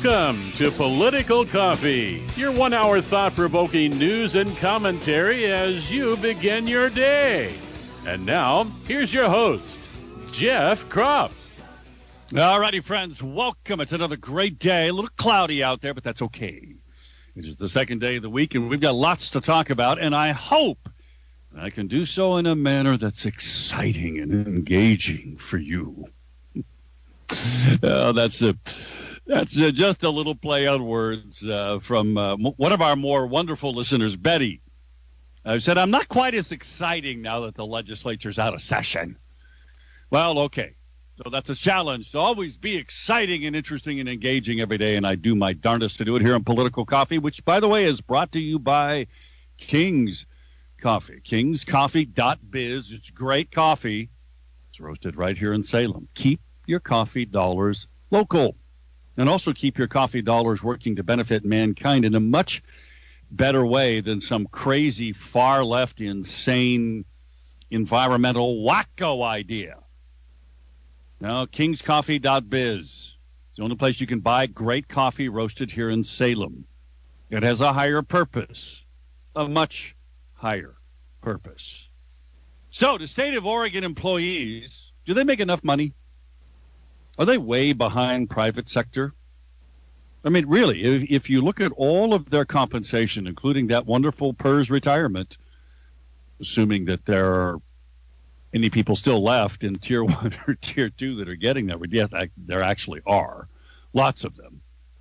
Welcome to Political Coffee, your 1 hour thought-provoking news and commentary as you begin your day. And now, here's your host, Jeff Kropf. All righty, friends, welcome. It's another great day. A little cloudy out there, but that's okay. It is the second day of the week, and we've got lots to talk about, and I hope I can do so in a manner that's exciting and engaging for you. That's just a little play on words from one of our more wonderful listeners, Betty. I said, I'm not quite as exciting now that the legislature's out of session. Well, okay. So that's a challenge to always be exciting and interesting and engaging every day, and I do my darndest to do it here on Political Coffee, which, by the way, is brought to you by King's Coffee. KingsCoffee.biz. It's great coffee. It's roasted right here in Salem. Keep your coffee dollars local, and also keep your coffee dollars working to benefit mankind in a much better way than some crazy, far-left, insane, environmental wacko idea. Now, KingsCoffee.biz. It's the only place you can buy great coffee roasted here in Salem. It has a higher purpose, a much higher purpose. So, the state of Oregon employees, do they make enough money? Are they way behind private sector? I mean, really, if you look at all of their compensation, including that wonderful PERS retirement, assuming that there are any people still left in Tier 1 or Tier 2 that are getting that, yes, there actually are. Lots of them.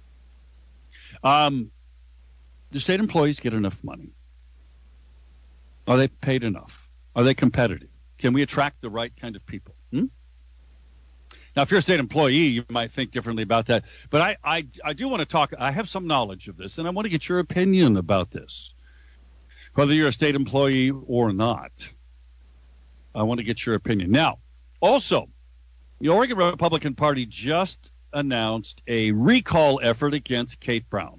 Do state employees get enough money? Are they paid enough? Are they competitive? Can we attract the right kind of people? Now, if you're a state employee, you might think differently about that. But I do want to talk. I have some knowledge of this, and I want to get your opinion about this, whether you're a state employee or not. I want to get your opinion. Now, also, the Oregon Republican Party just announced a recall effort against Kate Brown.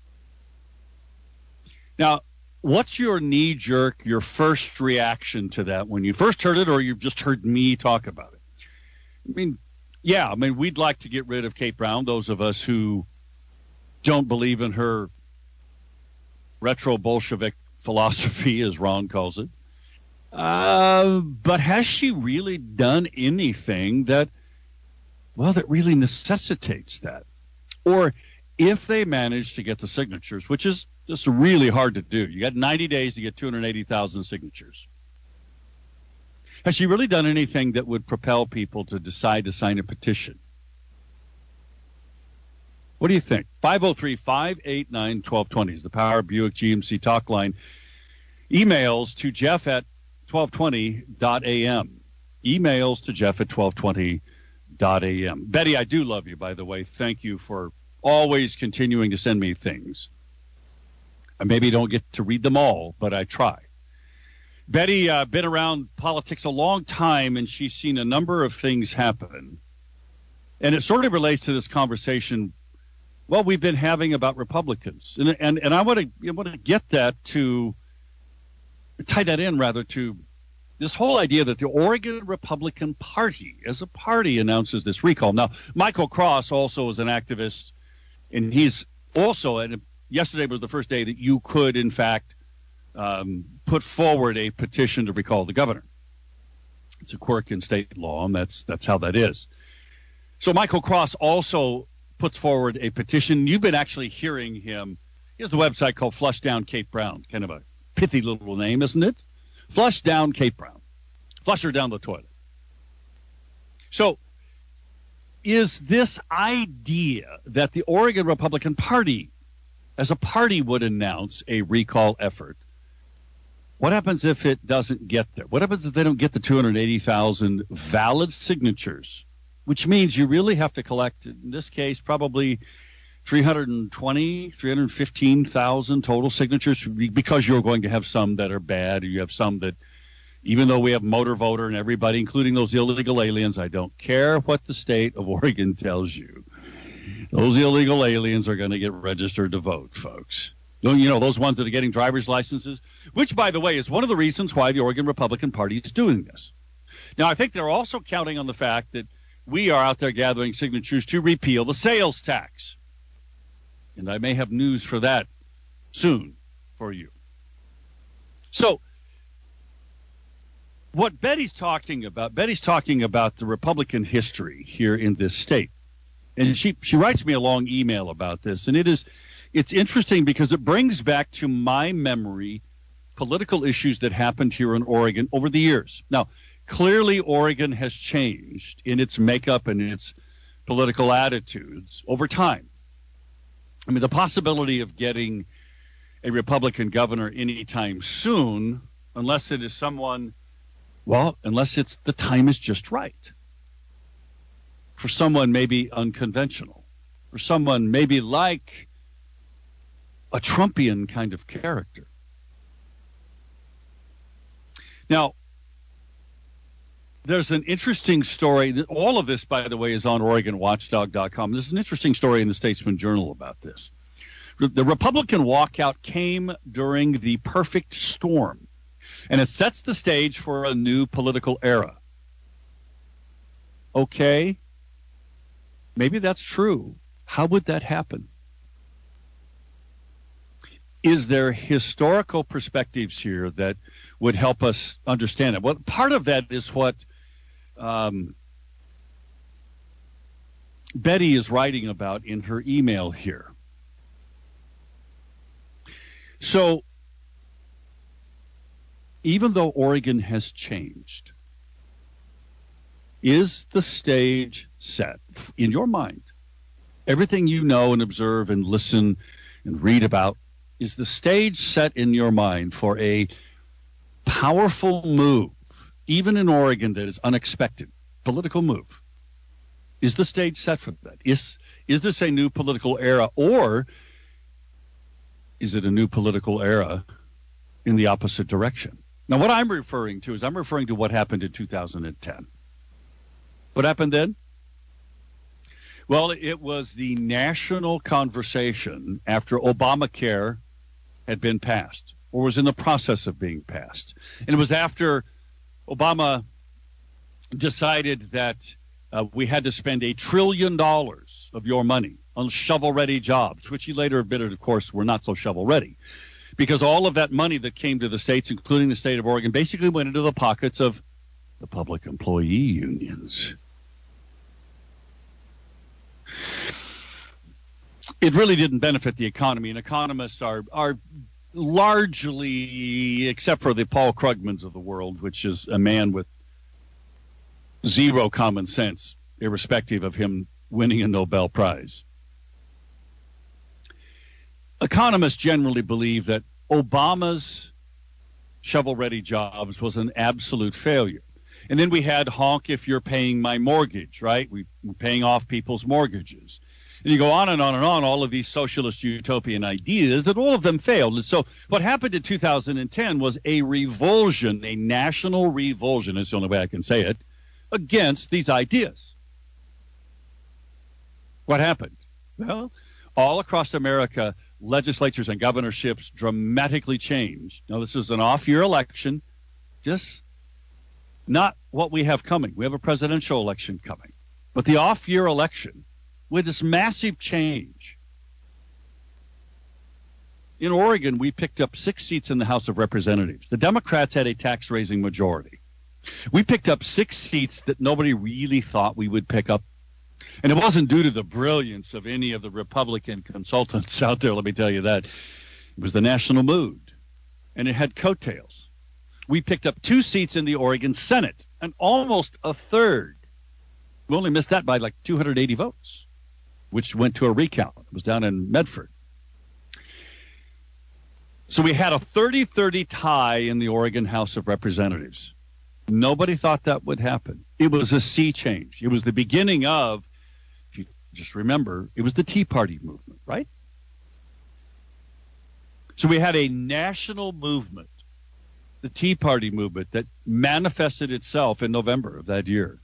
Now, what's your knee-jerk, your first reaction to that when you first heard it, or you've just heard me talk about it? I mean, we'd like to get rid of Kate Brown, those of us who don't believe in her retro-Bolshevik philosophy, as Ron calls it. But has she really done anything that really necessitates that? Or if they manage to get the signatures, which is just really hard to do. You got 90 days to get 280,000 signatures. Has she really done anything that would propel people to decide to sign a petition? What do you think? 503-589-1220 is the Power Buick GMC talk line. Emails to Jeff at 1220.am. Emails to Jeff at 1220.am. Betty, I do love you, by the way. Thank you for always continuing to send me things. I maybe don't get to read them all, but I try. Betty, been around politics a long time, and she's seen a number of things happen. And it sort of relates to this conversation, we've been having about Republicans. And I want to get that to tie that in rather to this whole idea that the Oregon Republican Party as a party announces this recall. Now, Michael Cross also is an activist, and he's also, and yesterday was the first day that you could, in fact, put forward a petition to recall the governor. It's a quirk in state law, and that's how that is. So Michael Cross also puts forward a petition. You've been actually hearing him. He has the website called Flush Down Kate Brown, kind of a pithy little name, isn't it? Flush Down Kate Brown. Flush her down the toilet. So is this idea that the Oregon Republican Party as a party would announce a recall effort, what happens if it doesn't get there? What happens if they don't get the 280,000 valid signatures, which means you really have to collect, in this case, probably 315,000 total signatures, because you're going to have some that are bad, or you have some that, even though we have motor voter and everybody, including those illegal aliens, I don't care what the state of Oregon tells you, those illegal aliens are going to get registered to vote, folks. You know, those ones that are getting driver's licenses, which, by the way, is one of the reasons why the Oregon Republican Party is doing this. Now, I think they're also counting on the fact that we are out there gathering signatures to repeal the sales tax. And I may have news for that soon for you. So what Betty's talking about the Republican history here in this state. And she writes me a long email about this. And it's interesting because it brings back to my memory political issues that happened here in Oregon over the years. Now, clearly Oregon has changed in its makeup and its political attitudes over time. I mean, the possibility of getting a Republican governor anytime soon, unless it is someone, unless it's the time is just right. For someone maybe unconventional. For someone maybe like a Trumpian kind of character. Now, there's an interesting story. All of this, by the way, is on OregonWatchdog.com. There's an interesting story in the Statesman Journal about this. The Republican walkout came during the perfect storm, and it sets the stage for a new political era. Okay, maybe that's true. How would that happen? Is there historical perspectives here that would help us understand it? Well, part of that is what Betty is writing about in her email here. So, even though Oregon has changed, is the stage set in your mind? Everything you know and observe and listen and read about, is the stage set in your mind for a powerful move, even in Oregon, that is unexpected, political move? Is the stage set for that? Is this a new political era, or is it a new political era in the opposite direction? Now, what I'm referring to what happened in 2010. What happened then? Well, it was the national conversation after Obamacare had been passed, or was in the process of being passed. And it was after Obama decided that we had to spend $1 trillion of your money on shovel-ready jobs, which he later admitted, of course, were not so shovel-ready, because all of that money that came to the states, including the state of Oregon, basically went into the pockets of the public employee unions. It really didn't benefit the economy, and economists are largely, except for the Paul Krugmans of the world, which is a man with zero common sense, irrespective of him winning a Nobel Prize. Economists generally believe that Obama's shovel-ready jobs was an absolute failure. And then we had honk if you're paying my mortgage, right? We're paying off people's mortgages. And you go on and on and on, all of these socialist utopian ideas, that all of them failed. And so what happened in 2010 was a revulsion, a national revulsion, is the only way I can say it, against these ideas. What happened? Well, all across America, legislatures and governorships dramatically changed. Now, this is an off-year election, just not what we have coming. We have a presidential election coming. But the off-year election, with this massive change. In Oregon, we picked up 6 seats in the House of Representatives. The Democrats had a tax-raising majority. We picked up 6 seats that nobody really thought we would pick up. And it wasn't due to the brilliance of any of the Republican consultants out there, let me tell you that. It was the national mood. And it had coattails. We picked up 2 seats in the Oregon Senate, and almost a third. We only missed that by like 280 votes, which went to a recount. It was down in Medford. So we had a 30-30 tie in the Oregon House of Representatives. Nobody thought that would happen. It was a sea change. It was the beginning of, if you just remember, it was the Tea Party movement, right? So we had a national movement, the Tea Party movement, that manifested itself in November of that year.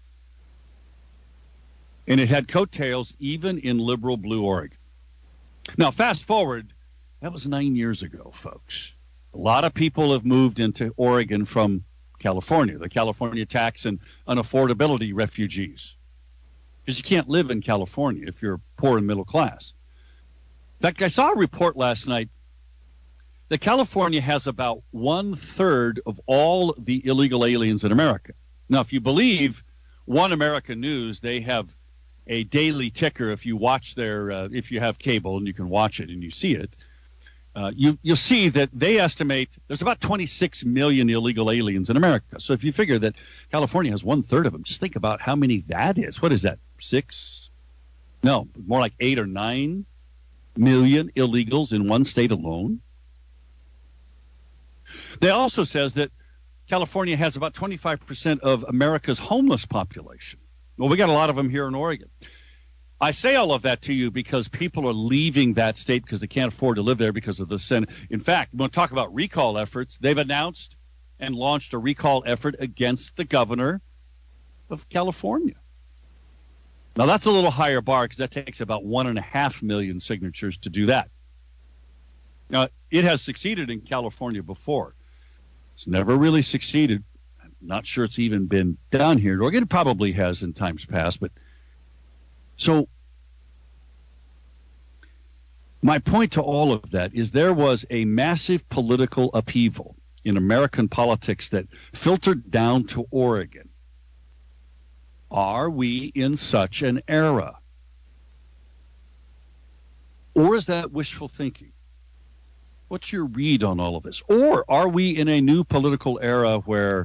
And it had coattails even in liberal blue Oregon. Now, fast forward, that was 9 years ago, folks. A lot of people have moved into Oregon from California, the California tax and unaffordability refugees. Because you can't live in California if you're poor and middle class. fact, I saw a report last night that California has about 1/3 of all the illegal aliens in America. Now, if you believe One American News, they have a daily ticker. If you watch if you have cable and you can watch it and you see it, you'll see that they estimate there's about 26 million illegal aliens in America. So if you figure that California has 1/3 of them, just think about how many that is. What is that? 6? No, more like 8 or 9 million illegals in one state alone. They also says that California has about 25% of America's homeless population. Well, we got a lot of them here in Oregon. I say all of that to you because people are leaving that state because they can't afford to live there because of the Senate. In fact, we'll talk about recall efforts. They've announced and launched a recall effort against the governor of California. Now, that's a little higher bar because that takes about 1.5 million signatures to do that. Now, it has succeeded in California before. It's never really succeeded. I'm not sure it's even been done here in Oregon. It probably has in times past. But so my point to all of that is there was a massive political upheaval in American politics that filtered down to Oregon. Are we in such an era? Or is that wishful thinking? What's your read on all of this? Or are we in a new political era where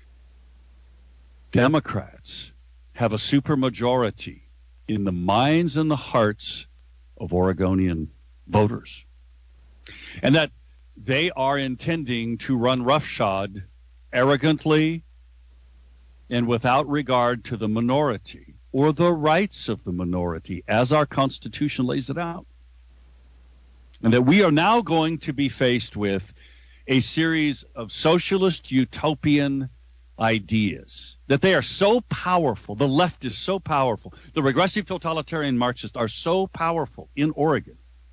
Democrats have a supermajority in the minds and the hearts of Oregonian voters? And that they are intending to run roughshod arrogantly and without regard to the minority or the rights of the minority as our Constitution lays it out. And that we are now going to be faced with a series of socialist utopian ideas, that they are so powerful, the left is so powerful, the regressive totalitarian Marxists are so powerful in Oregon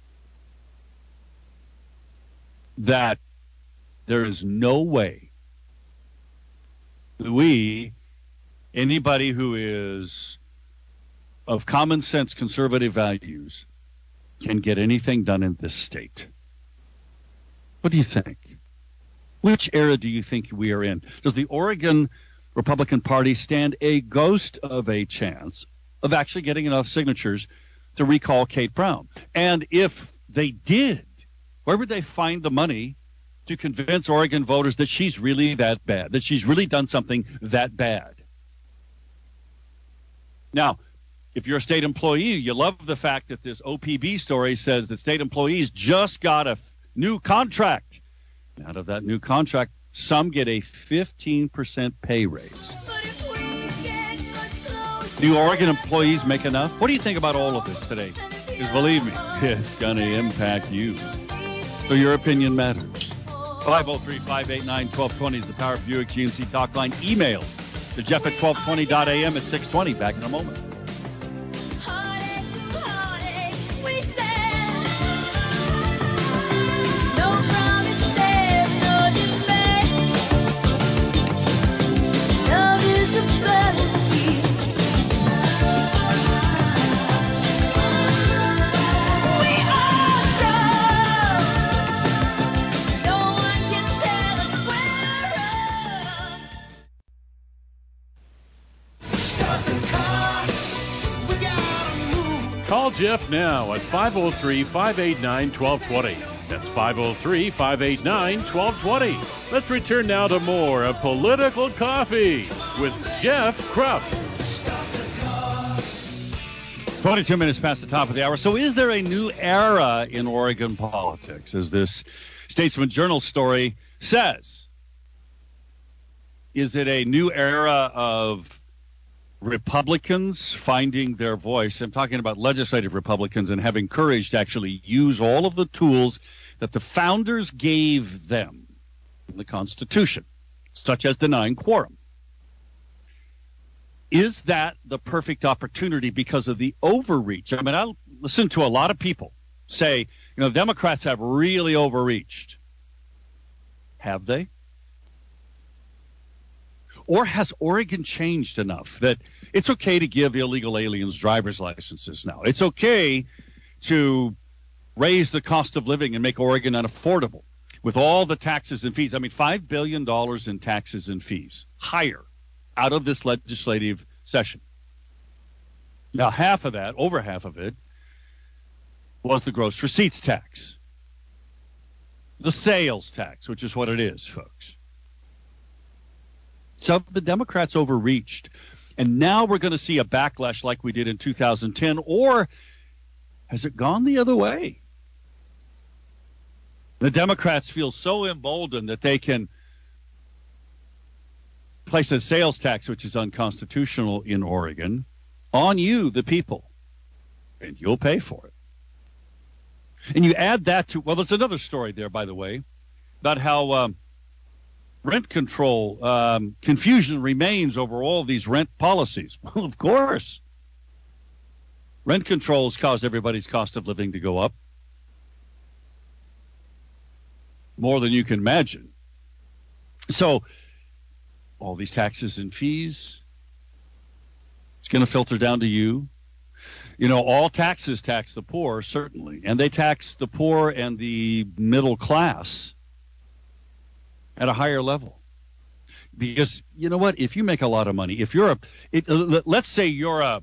that there is no way that anybody who is of common sense conservative values can get anything done in this state. What do you think? Which era do you think we are in? Does the Oregon Republican Party stand a ghost of a chance of actually getting enough signatures to recall Kate Brown? And if they did, where would they find the money to convince Oregon voters that she's really that bad, that she's really done something that bad? Now, if you're a state employee, you love the fact that this OPB story says that state employees just got a new contract. And out of that new contract, some get a 15% pay raise. Do Oregon employees make enough? What do you think about all of this today? Because believe me, it's going to impact you. So your opinion matters. 503-589-1220 is the Power Buick GMC talk line. Email to Jeff at 1220.am at 620. Back in a moment. Call Jeff now at 503-589-1220. That's 503-589-1220. Let's return now to more of Political Coffee with Jeff Krupp. 22 minutes past the top of the hour. So is there a new era in Oregon politics, as this Statesman Journal story says? Is it a new era of Republicans finding their voice? I'm talking about legislative Republicans and having courage to actually use all of the tools that the founders gave them in the Constitution, such as denying quorum. Is that the perfect opportunity because of the overreach? I mean, I listen to a lot of people say, Democrats have really overreached. Have they? Or has Oregon changed enough that it's okay to give illegal aliens driver's licenses now? It's okay to raise the cost of living and make Oregon unaffordable with all the taxes and fees. I mean, $5 billion in taxes and fees, higher, out of this legislative session. Now, half of that, over half of it, was the gross receipts tax. The sales tax, which is what it is, folks. So the Democrats overreached. And now we're going to see a backlash like we did in 2010, or has it gone the other way? The Democrats feel so emboldened that they can place a sales tax, which is unconstitutional in Oregon, on you, the people, and you'll pay for it. And you add that to, well, there's another story there, by the way, about how rent control, confusion remains over all these rent policies. Well, of course. Rent control has caused everybody's cost of living to go up more than you can imagine. So all these taxes and fees, it's going to filter down to you. You know, all taxes tax the poor, certainly, and they tax the poor and the middle class at a higher level. Because, you know what, if you make a lot of money, if you're let's say you're a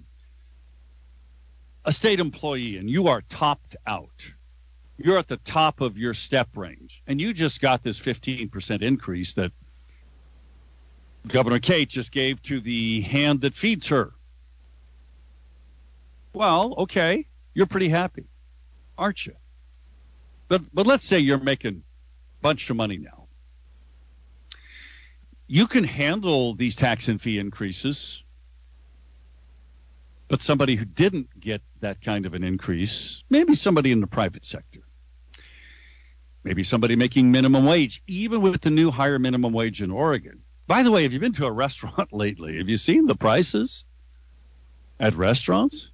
state employee and you are topped out, you're at the top of your step range, and you just got this 15% increase that Governor Kate just gave to the hand that feeds her. Well, okay, you're pretty happy, aren't you? But let's say you're making a bunch of money now. You can handle these tax and fee increases, but somebody who didn't get that kind of an increase, maybe somebody in the private sector, maybe somebody making minimum wage, even with the new higher minimum wage in Oregon. By the way, have you been to a restaurant lately? Have you seen the prices at restaurants?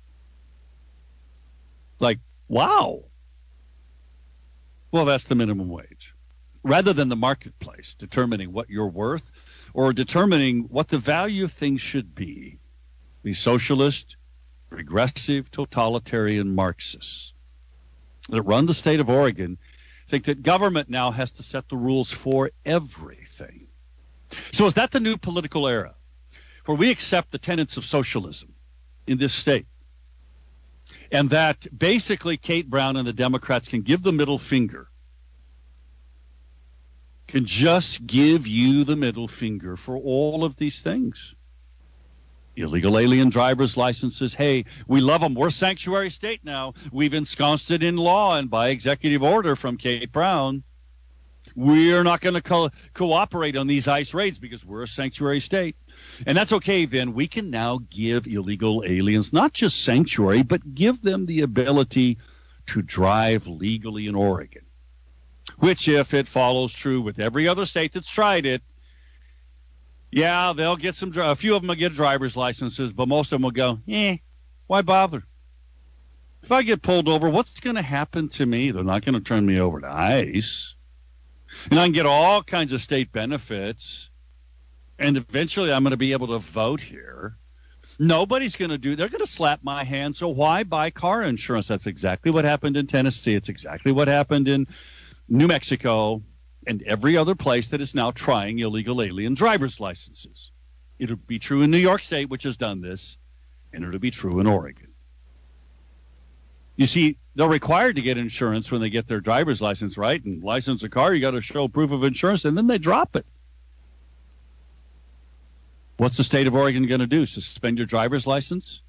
Like, wow. Well, that's the minimum wage. Rather than the marketplace determining what you're worth or determining what the value of things should be, the socialist, regressive, totalitarian Marxists that run the state of Oregon think that government now has to set the rules for everything. So is that the new political era where we accept the tenets of socialism in this state? And that basically Kate Brown and the Democrats can give the middle finger, can just give you the middle finger for all of these things. Illegal alien driver's licenses. Hey, we love them. We're a sanctuary state now. We've ensconced it in law and by executive order from Kate Brown. We're not going to cooperate on these ICE raids because we're a sanctuary state. And that's okay, then. We can now give illegal aliens not just sanctuary, but give them the ability to drive legally in Oregon, which, if it follows true with every other state that's tried it, yeah, they'll get a few of them will get driver's licenses, but most of them will go, why bother? If I get pulled over, what's going to happen to me? They're not going to turn me over to ICE. And I can get all kinds of state benefits. And eventually I'm going to be able to vote here. Nobody's going to they're going to slap my hand. So why buy car insurance? That's exactly what happened in Tennessee. It's exactly what happened in New Mexico and every other place that is now trying illegal alien driver's licenses. It'll be true in New York State, which has done this, and it'll be true in Oregon. You see, they're required to get insurance when they get their driver's license, right? And license a car, you got to show proof of insurance, and then they drop it. What's the state of Oregon going to do? Suspend your driver's license?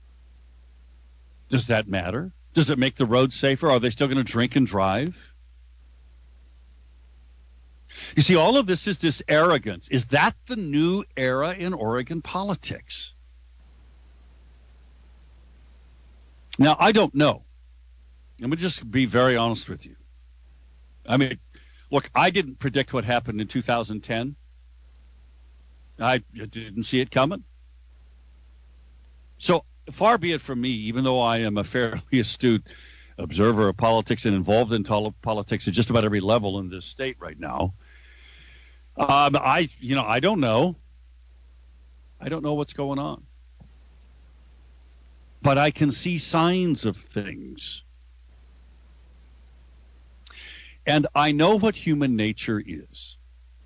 Does that matter? Does it make the roads safer? Are they still going to drink and drive? You see, all of this is this arrogance. Is that the new era in Oregon politics? Now, I don't know. Let me just be very honest with you. I mean, look, I didn't predict what happened in 2010. I didn't see it coming. So far be it from me, even though I am a fairly astute observer of politics and involved in politics at just about every level in this state right now. I don't know. I don't know what's going on. But I can see signs of things. And I know what human nature is.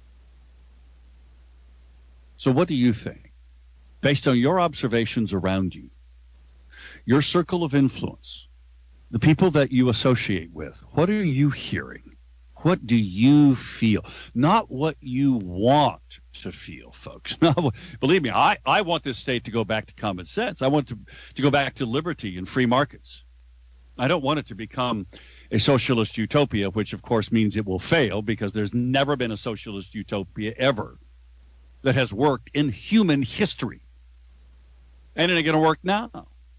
So what do you think? Based on your observations around you, your circle of influence, the people that you associate with, what are you hearing? What do you feel? Not what you want to feel, folks. No, believe me, I want this state to go back to common sense. I want to go back to liberty and free markets. I don't want it to become a socialist utopia, which of course means it will fail because there's never been a socialist utopia ever that has worked in human history. And it ain't going to work now.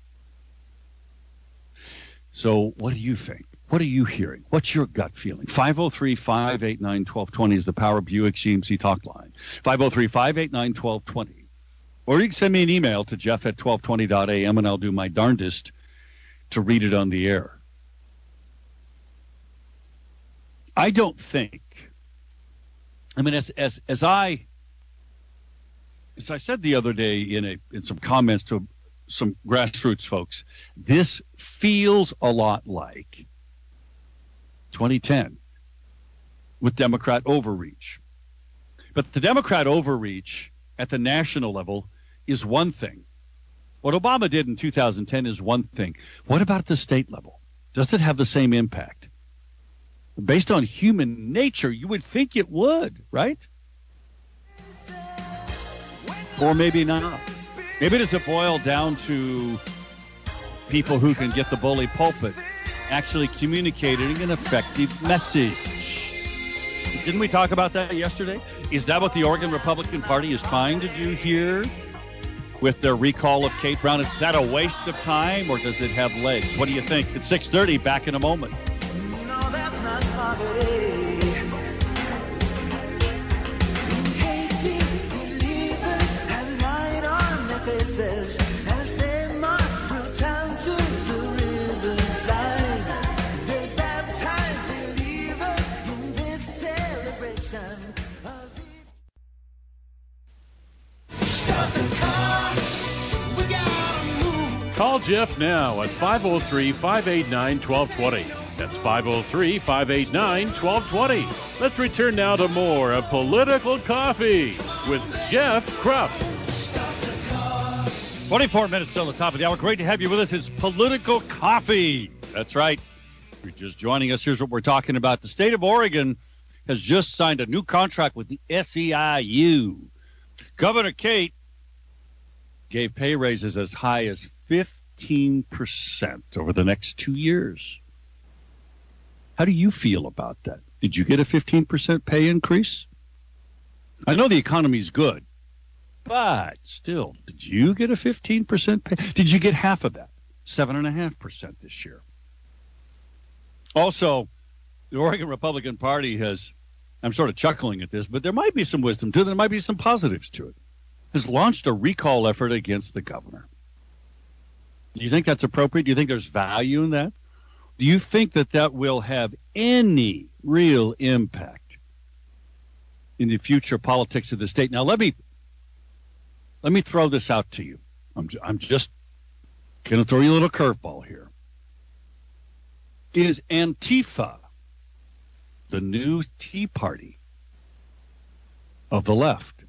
So what do you think? What are you hearing? What's your gut feeling? 503-589-1220 is the Power Buick GMC talk line. 503-589-1220. Or you can send me an email to jeff@1220.am, and I'll do my darndest to read it on the air. I don't think, I mean, as I said the other day in some comments to some grassroots folks, this feels a lot like 2010 with Democrat overreach. But the Democrat overreach at the national level is one thing. What Obama did in 2010 is one thing. What about at the state level? Does it have the same impact? Based on human nature, you would think it would, right? Or maybe not. Maybe does it boil down to people who can get the bully pulpit actually communicating an effective message? Didn't we talk about that yesterday? Is that what the Oregon Republican Party is trying to do here with their recall of Kate Brown? Is that a waste of time, or does it have legs? What do you think? It's 6:30, back in a moment. No, that's not poverty. Faces as they march through town to the riverside. They baptize believers in this celebration of Stop the car. We gotta move. Call Jeff now at 503-589-1220. That's 503-589-1220. Let's return now to more of Political Coffee with Jeff Krupp. 24 minutes till the top of the hour. Great to have you with us. It's Political Coffee. That's right. If you're just joining us, here's what we're talking about. The state of Oregon has just signed a new contract with the SEIU. Governor Kate gave pay raises as high as 15% over the next 2 years. How do you feel about that? Did you get a 15% pay increase? I know the economy's good. But still, did you get a 15% pay? Did you get half of that? 7.5% this year. Also, the Oregon Republican Party has, I'm sort of chuckling at this, but there might be some wisdom to it. There might be some positives to it. Has launched a recall effort against the governor. Do you think that's appropriate? Do you think there's value in that? Do you think that that will have any real impact in the future politics of the state? Now, let me throw this out to you. I'm just going to throw you a little curveball here. Is Antifa the new Tea Party of the left?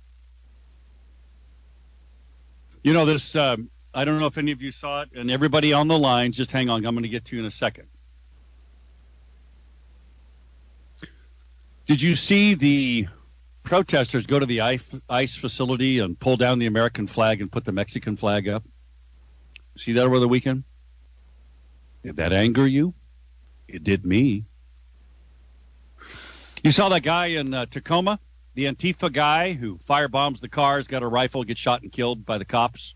You know, this, I don't know if any of you saw it, and everybody on the line, just hang on, I'm going to get to you in a second. Did you see the protesters go to the ICE facility and pull down the American flag and put the Mexican flag up? See that over the weekend? Did that anger you? It did me. You saw that guy in Tacoma, the Antifa guy who firebombs the cars, got a rifle, gets shot and killed by the cops?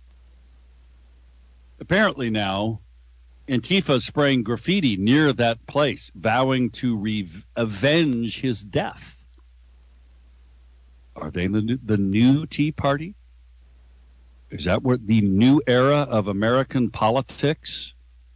Apparently now, Antifa is spraying graffiti near that place, vowing to avenge his death. Are they the new Tea Party? Is that what the new era of American politics?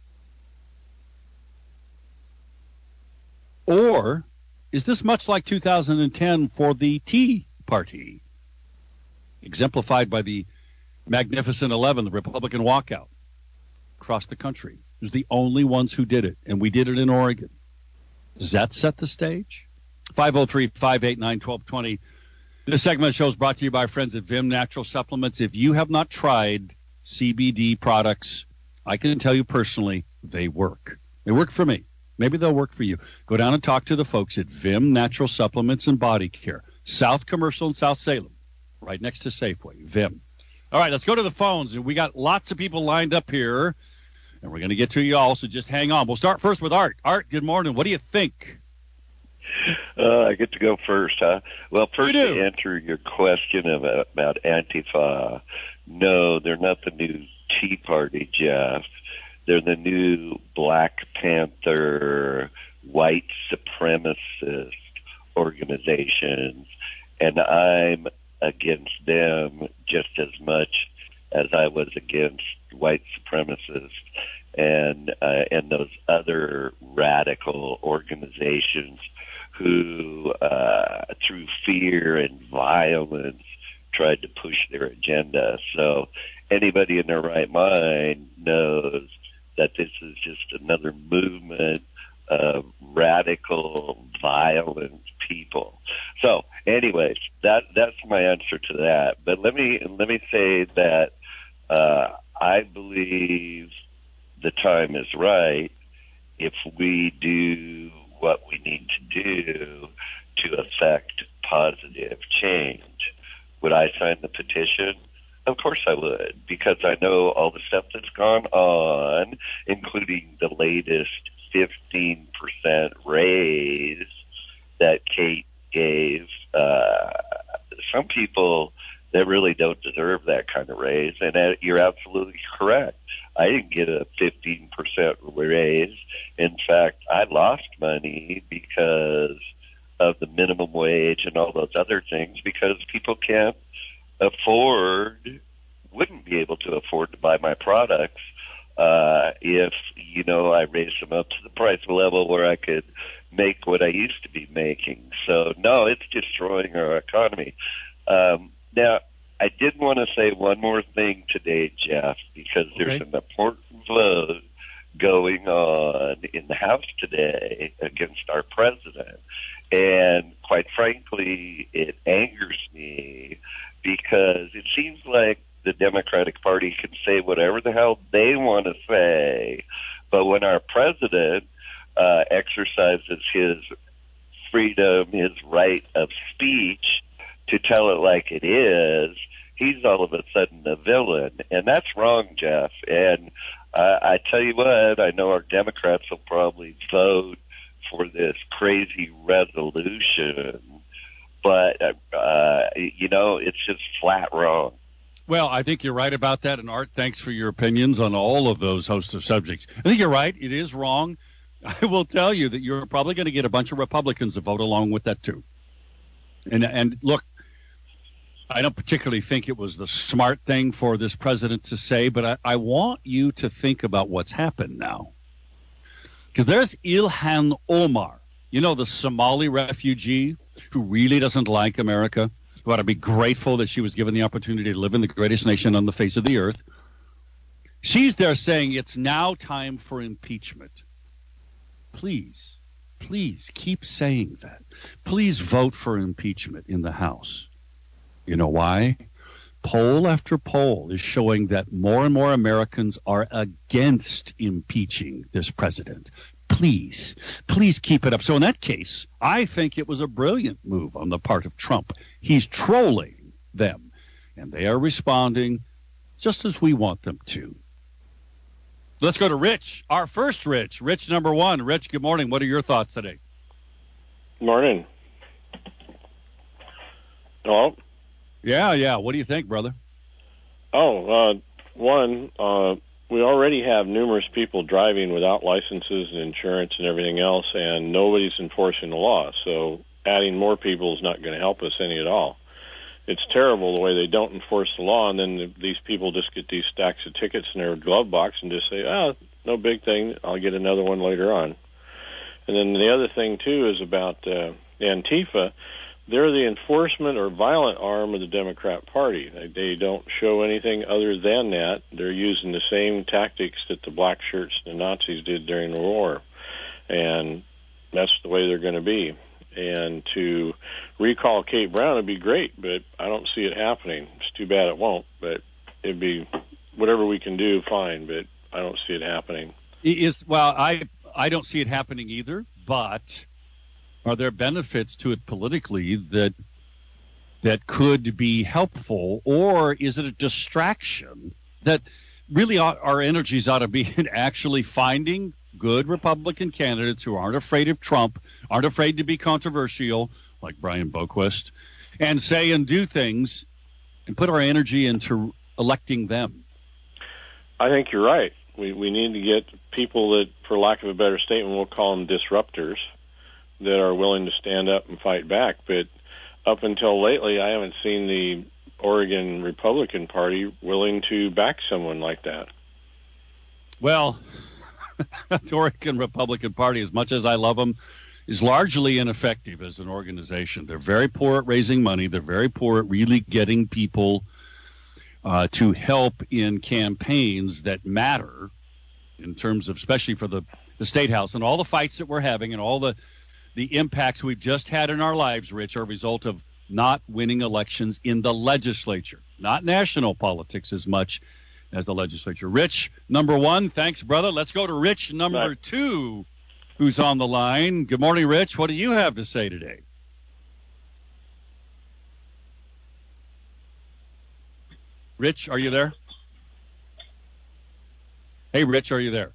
Or is this much like 2010 for the Tea Party, exemplified by the Magnificent 11, the Republican walkout across the country? It was the only ones who did it, and we did it in Oregon. Does that set the stage? 503-589-1220. This segment of the show is brought to you by our friends at Vim Natural Supplements. If you have not tried CBD products, I can tell you personally, they work. They work for me. Maybe they'll work for you. Go down and talk to the folks at Vim Natural Supplements and Body Care. South Commercial in South Salem, right next to Safeway, Vim. All right, let's go to the phones. We got lots of people lined up here, and we're going to get to you all, so just hang on. We'll start first with Art. Art, good morning. What do you think? I get to go first, huh? Well, first to answer your question about Antifa, no, they're not the new Tea Party, Jeff. They're the new Black Panther, white supremacist organizations, and I'm against them just as much as I was against white supremacists and those other radical organizations who, through fear and violence, tried to push their agenda. So anybody in their right mind knows that this is just another movement of radical, violent people. So, anyways, that's my answer to that. But let me say that I believe the time is right if we do what we need to do to affect positive change. Would I sign the petition? Of course I would, because I know all the stuff that's gone on, including the latest 15% raise that Kate gave some people that really don't deserve that kind of raise. And you're absolutely correct. I didn't get a 15% raise. In fact, I lost money because of the minimum wage and all those other things, because people wouldn't be able to afford to buy my products if, I raised them up to the price level where I could make what I used to be making. So, no, it's destroying our economy. Now, I did want to say one more thing today, Jeff, because there's an important vote going on in the House today against our president. And quite frankly, it angers me because it seems like the Democratic Party can say whatever the hell they want to say, but when our president exercises his freedom, his right of speech to tell it like it is, he's all of a sudden a villain. And that's wrong, Jeff. And I tell you what, I know our Democrats will probably vote for this crazy resolution, but, it's just flat wrong. Well, I think you're right about that. And Art, thanks for your opinions on all of those host of subjects. I think you're right. It is wrong. I will tell you that you're probably going to get a bunch of Republicans to vote along with that too. And look, I don't particularly think it was the smart thing for this president to say, but I want you to think about what's happened now. Because there's Ilhan Omar, the Somali refugee who really doesn't like America, who ought to be grateful that she was given the opportunity to live in the greatest nation on the face of the earth. She's there saying it's now time for impeachment. Please keep saying that. Please vote for impeachment in the House. You know why? Poll after poll is showing that more and more Americans are against impeaching this president. Please keep it up. So in that case, I think it was a brilliant move on the part of Trump. He's trolling them, and they are responding just as we want them to. Let's go to Rich, our first Rich. Rich, number one. Rich, good morning. What are your thoughts today? Morning. Hello? Yeah. What do you think, brother? We already have numerous people driving without licenses and insurance and everything else, and nobody's enforcing the law. So adding more people is not going to help us any at all. It's terrible the way they don't enforce the law, and then these people just get these stacks of tickets in their glove box and just say, no big thing, I'll get another one later on. And then the other thing, too, is about Antifa. They're the enforcement or violent arm of the Democrat Party. They don't show anything other than that. They're using the same tactics that the black shirts and the Nazis did during the war. And that's the way they're going to be. And to recall Kate Brown would be great, but I don't see it happening. It's too bad it won't, but it'd be whatever we can do, fine, but I don't see it happening. I don't see it happening either, but are there benefits to it politically that could be helpful, or is it a distraction that really our energies ought to be in actually finding good Republican candidates who aren't afraid of Trump, aren't afraid to be controversial, like Brian Boquist, and say and do things and put our energy into electing them? I think you're right. We need to get people that, for lack of a better statement, we'll call them disruptors, that are willing to stand up and fight back. But up until lately, I haven't seen the Oregon Republican Party willing to back someone like that. Well, the Oregon Republican Party, as much as I love them, is largely ineffective as an organization. They're very poor at raising money. They're very poor at really getting people to help in campaigns that matter in terms of, especially for the State House, and all the fights that we're having and all the impacts we've just had in our lives, Rich, are a result of not winning elections in the legislature, not national politics as much as the legislature. Rich, number one, thanks, brother. Let's go to Rich, number two, who's on the line. Good morning, Rich. What do you have to say today? Rich, are you there? Hey, Rich, are you there?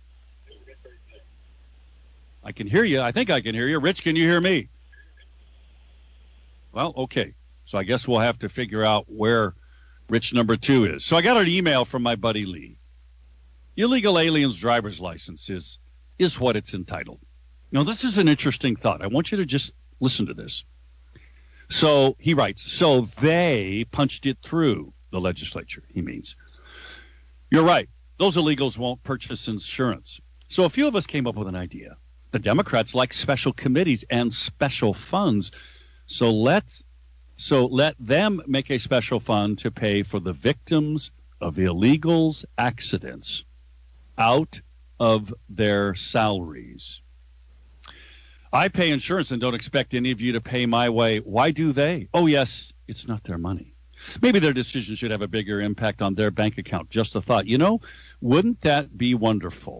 I can hear you. I think I can hear you. Rich, can you hear me? Well, okay. So I guess we'll have to figure out where Rich number two is. So I got an email from my buddy Lee. Illegal aliens driver's license is what it's entitled. Now, this is an interesting thought. I want you to just listen to this. So he writes, so they punched it through the legislature, he means. You're right. Those illegals won't purchase insurance. So a few of us came up with an idea. The Democrats like special committees and special funds. So let them make a special fund to pay for the victims of illegals' accidents out of their salaries. I pay insurance and don't expect any of you to pay my way. Why do they? Oh, yes, it's not their money. Maybe their decision should have a bigger impact on their bank account. Just a thought. You know, wouldn't that be wonderful?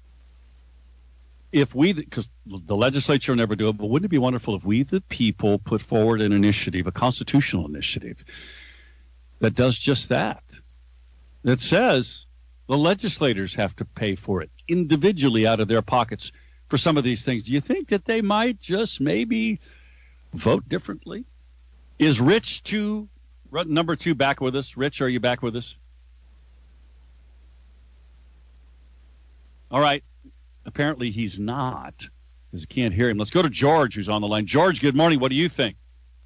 If we, because the legislature will never do it, but wouldn't it be wonderful if we, the people, put forward an initiative, a constitutional initiative, that does just that? That says the legislators have to pay for it individually out of their pockets for some of these things. Do you think that they might just maybe vote differently? Is Rich number two back with us? Rich, are you back with us? All right. Apparently he's not, because I can't hear him. Let's go to George, who's on the line. George, good morning. What do you think?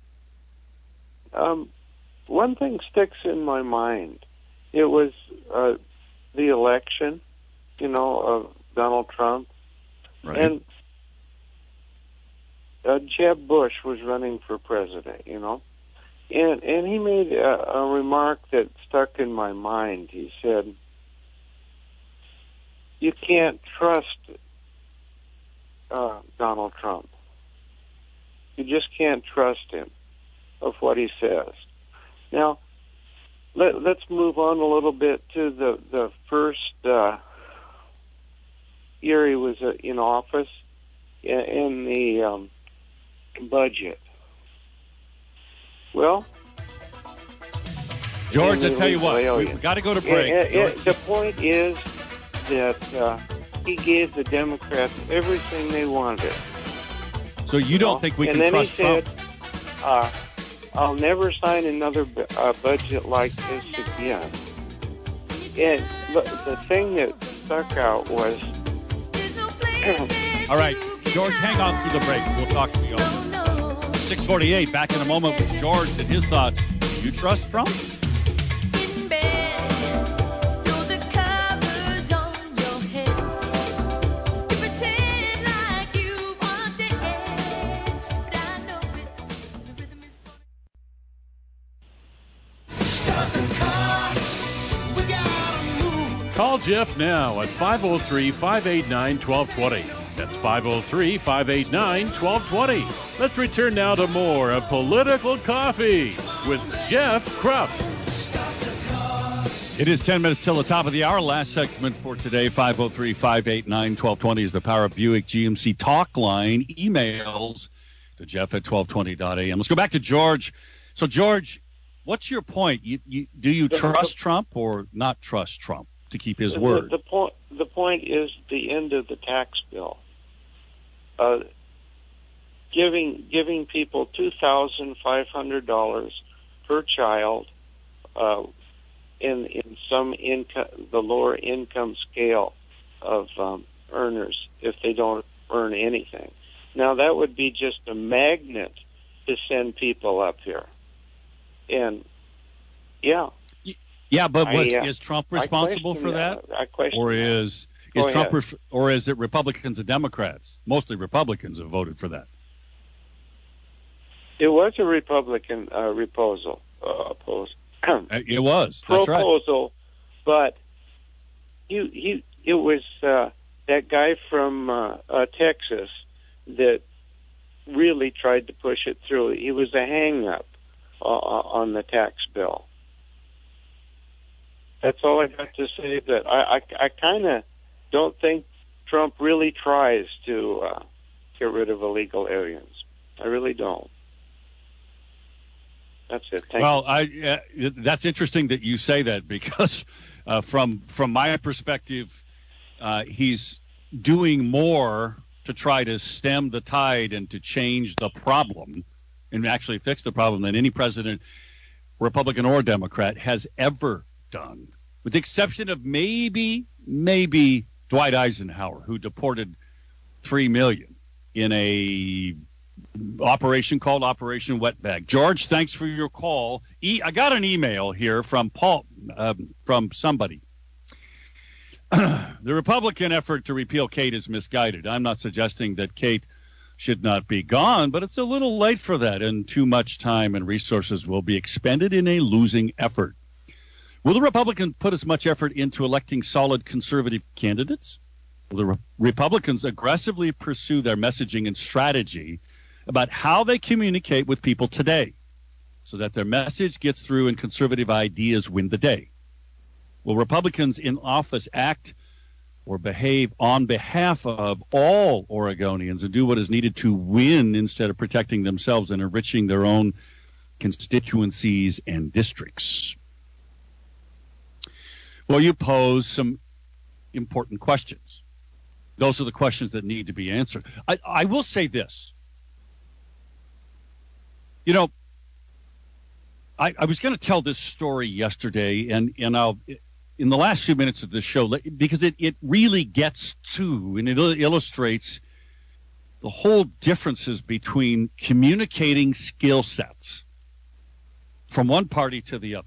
One thing sticks in my mind. It was the election, of Donald Trump. Right. And Jeb Bush was running for president, And he made a remark that stuck in my mind. He said, you can't trust Donald Trump. You just can't trust him of what he says. Now, let's move on a little bit to the first year he was in office, in the budget. Well, George, I tell you what, we've got to go to break. The point is that he gave the Democrats everything they wanted. So you don't think we can trust Trump? And then he said, I'll never sign another budget like this again. And the thing that stuck out was... All right, George, hang on through the break. We'll talk to you. 6:48, back in a moment with George and his thoughts. Do you trust Trump? Call Jeff now at 503-589-1220. That's 503-589-1220. Let's return now to more of Political Coffee with Jeff Krupp. It is 10 minutes till the top of the hour. Last segment for today, 503-589-1220 is the Power Buick GMC talk line. Emails to Jeff at 1220.am. Let's go back to George. So, George, what's your point? Do you trust Trump or not trust Trump to keep his word? The point is the end of the tax bill. Giving people $2,500 per child in some income, the lower income scale of earners, if they don't earn anything. Now that would be just a magnet to send people up here, and yeah. Yeah, but is Trump responsible for that? I question or that. is Trump or is it Republicans and Democrats? Mostly Republicans have voted for that. It was a Republican proposal. It was. That's proposal, right. but it was that guy from Texas that really tried to push it through. He was a hang-up on the tax bill. That's all I got to say. That I kind of don't think Trump really tries to get rid of illegal aliens. I really don't. That's it. Thank you. That's interesting that you say that, because from my perspective, he's doing more to try to stem the tide and to change the problem and actually fix the problem than any president, Republican or Democrat, has ever done, with the exception of maybe Dwight Eisenhower, who deported 3 million in a operation called Operation Wetbag. George, thanks for your call. I got an email here from Paul, from somebody. The Republican effort to repeal Kate is misguided. I'm not suggesting that Kate should not be gone, but it's a little late for that, and too much time and resources will be expended in a losing effort. Will the Republicans put as much effort into electing solid conservative candidates? Will the Republicans aggressively pursue their messaging and strategy about how they communicate with people today so that their message gets through and conservative ideas win the day? Will Republicans in office act or behave on behalf of all Oregonians and do what is needed to win instead of protecting themselves and enriching their own constituencies and districts? Well, you pose some important questions. Those are the questions that need to be answered. I will say this. You know, I was going to tell this story yesterday, and I'll, in the last few minutes of this show, because it really gets to, and it illustrates the whole differences between communicating skill sets from one party to the other.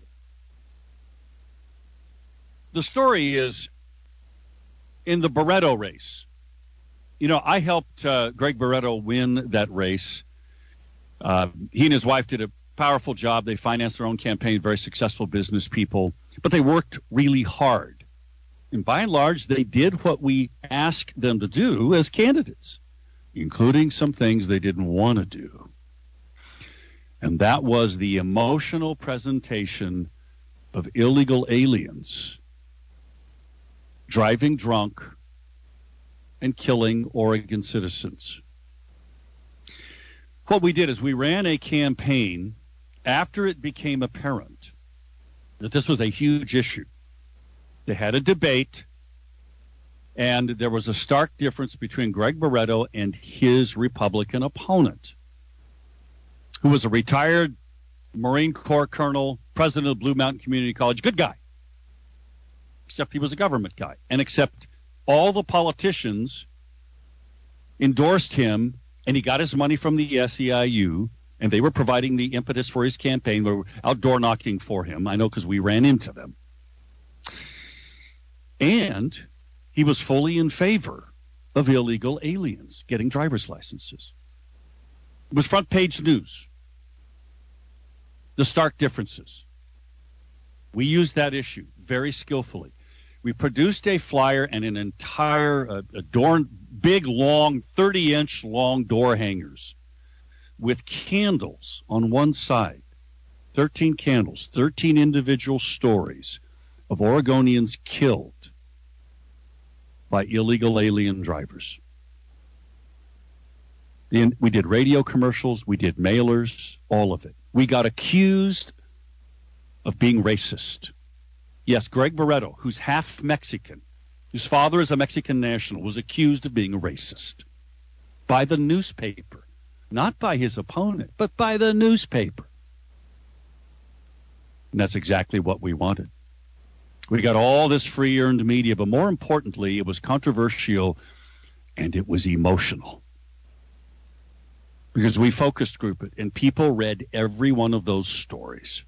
The story is in the Barretto race. You know, I helped Greg Barretto win that race. He and his wife did a powerful job. They financed their own campaign, very successful business people, but they worked really hard. And by and large, they did what we asked them to do as candidates, including some things they didn't want to do. And that was the emotional presentation of illegal aliens driving drunk and killing Oregon citizens. What we did is we ran a campaign after it became apparent that this was a huge issue. They had a debate, and there was a stark difference between Greg Barretto and his Republican opponent, who was a retired Marine Corps colonel, president of Blue Mountain Community College, good guy, except he was a government guy, and except all the politicians endorsed him, and he got his money from the SEIU, and they were providing the impetus for his campaign. We were outdoor knocking for him. I know because we ran into them. And he was fully in favor of illegal aliens getting driver's licenses. It was front page news. The stark differences. We used that issue very skillfully. We produced a flyer and an entire big, long, 30-inch long door hangers with candles on one side. 13 candles, 13 individual stories of Oregonians killed by illegal alien drivers. And we did radio commercials, we did mailers, all of it. We got accused of being racist. Yes, Greg Barreto, who's half Mexican, whose father is a Mexican national, was accused of being a racist by the newspaper. Not by his opponent, but by the newspaper. And that's exactly what we wanted. We got all this free earned media, but more importantly, it was controversial and it was emotional. Because we focus group it, and people read every one of those stories.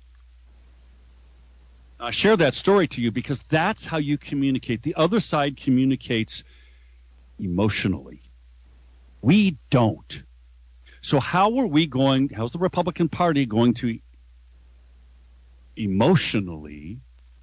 I share that story to you because that's how you communicate. The other side communicates emotionally. We don't. So how's the Republican Party going to emotionally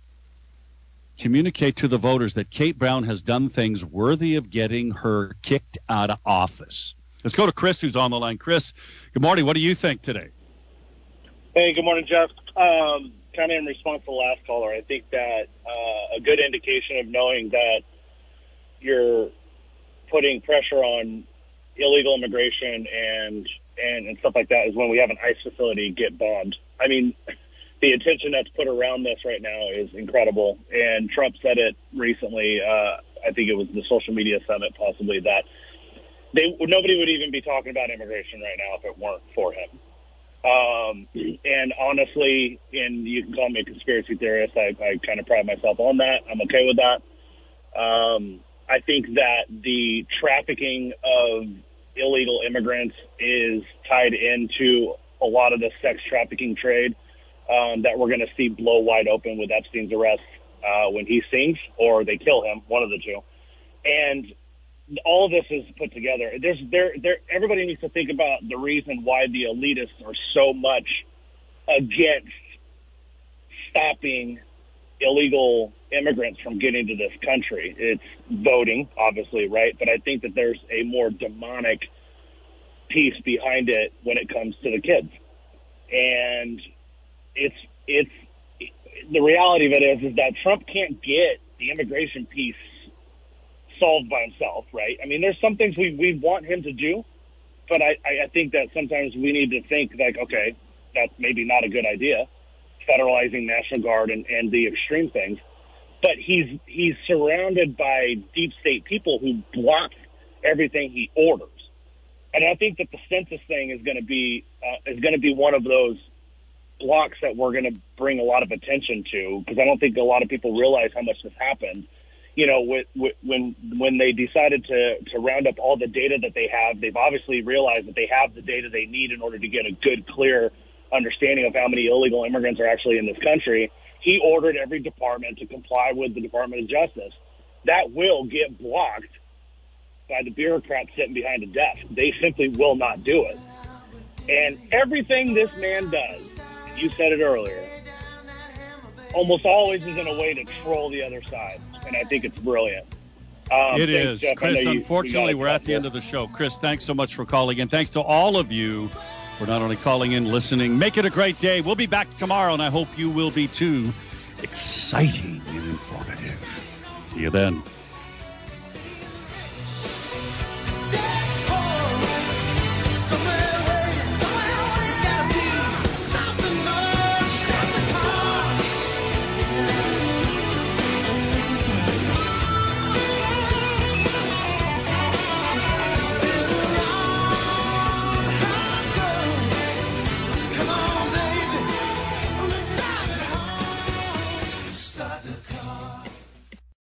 communicate to the voters that Kate Brown has done things worthy of getting her kicked out of office? Let's go to Chris, who's on the line. Chris, good morning. What do you think today? Hey, good morning, Jeff. Kind of in response to the last caller, I think that a good indication of knowing that you're putting pressure on illegal immigration and stuff like that is when we have an ICE facility get bombed. I mean, the attention that's put around this right now is incredible. And Trump said it recently. I think it was the social media summit, possibly, that nobody would even be talking about immigration right now if it weren't for him. And honestly, and you can call me a conspiracy theorist, I kind of pride myself on that. I'm okay with that. I think that the trafficking of illegal immigrants is tied into a lot of the sex trafficking trade that we're going to see blow wide open with Epstein's arrest when he sings or they kill him, one of the two. And all of this is put together. Everybody needs to think about the reason why the elitists are so much against stopping illegal immigrants from getting to this country. It's voting, obviously, right? But I think that there's a more demonic piece behind it when it comes to the kids. And it's the reality of it is that Trump can't get the immigration piece solved by himself, right? I mean, there's some things we want him to do, but I think that sometimes we need to think like, okay, that's maybe not a good idea, federalizing National Guard and the extreme things. But he's surrounded by deep state people who block everything he orders. And I think that the census thing is going to be one of those blocks that we're going to bring a lot of attention to, because I don't think a lot of people realize how much this happened. You know, when they decided to round up all the data that they have, they've obviously realized that they have the data they need in order to get a good, clear understanding of how many illegal immigrants are actually in this country. He ordered every department to comply with the Department of Justice. That will get blocked by the bureaucrats sitting behind a desk. They simply will not do it. And everything this man does, you said it earlier, almost always is in a way to troll the other side. And I think it's brilliant. It is. Jeff, Chris, unfortunately, we're at the end of the show. Chris, thanks so much for calling in. Thanks to all of you for not only calling in, listening. Make it a great day. We'll be back tomorrow, and I hope you will be too. Exciting and informative. See you then. Start the car.